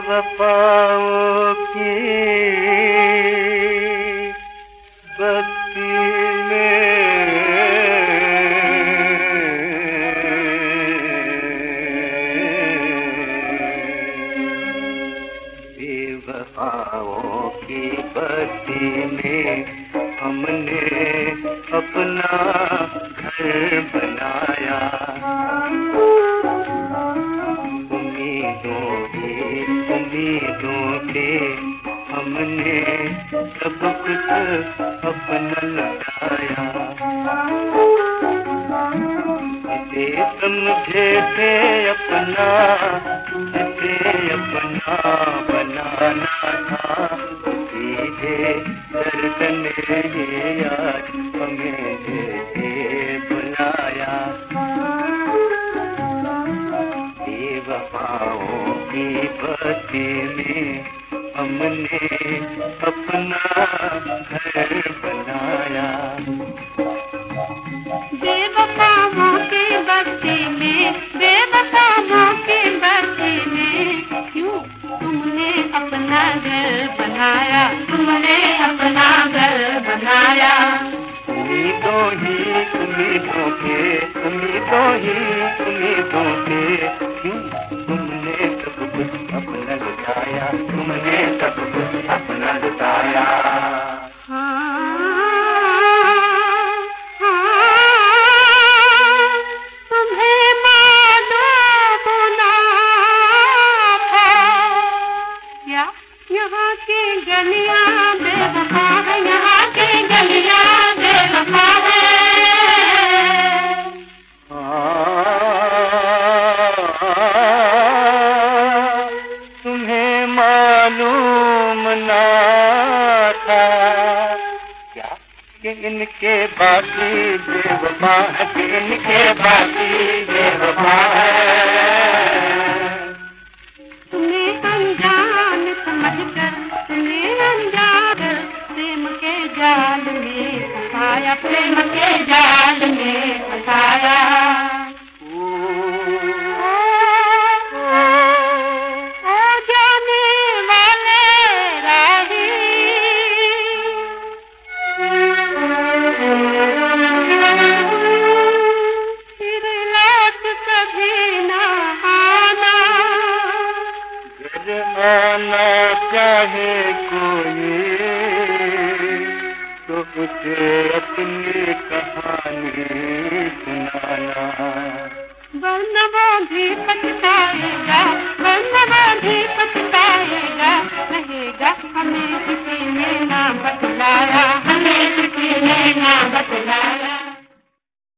बेवफाओं की बस्ती में बेवफाओं की बस्ती में हमने अपना घर बनाया। उम्मीदों के हमने सब कुछ अपना लुटाया। जिसे समझे थे अपना, जिसे अपना बनाना था, सीधे दर्द ने आज हमें दे बुलाया। बेवफाओं की बस्ती में हमने अपना घर बनाया। बेवफाओं की बस्ती में, बेवफाओं की बस्ती में क्यों तुमने अपना घर बनाया, तुमने अपना घर बनाया। उम्मीदों ही उम्मीदों के क्यों तुमने सब कुछ अपना लुटाया, तुमने सब कुछ अपना लुटाया। तुम्हें मालूम ना था क्या यहाँ की गलियाँ बेवफा है, यहाँ की गलियाँ बेवफा है। तुम्हें मालूम ना था क्या कि इनके बाकी बेवफा है, कि इनके बाकी बेवफा है। तुम्हें अनजान समझकर, तुम्हें अनजान प्रेम के जाल में फंसाया, प्रेम के जाल में फंसाया। आना चाहे कोई तो उसे अपनी कहानी सुनाना, वरना वो भी पछताएगा।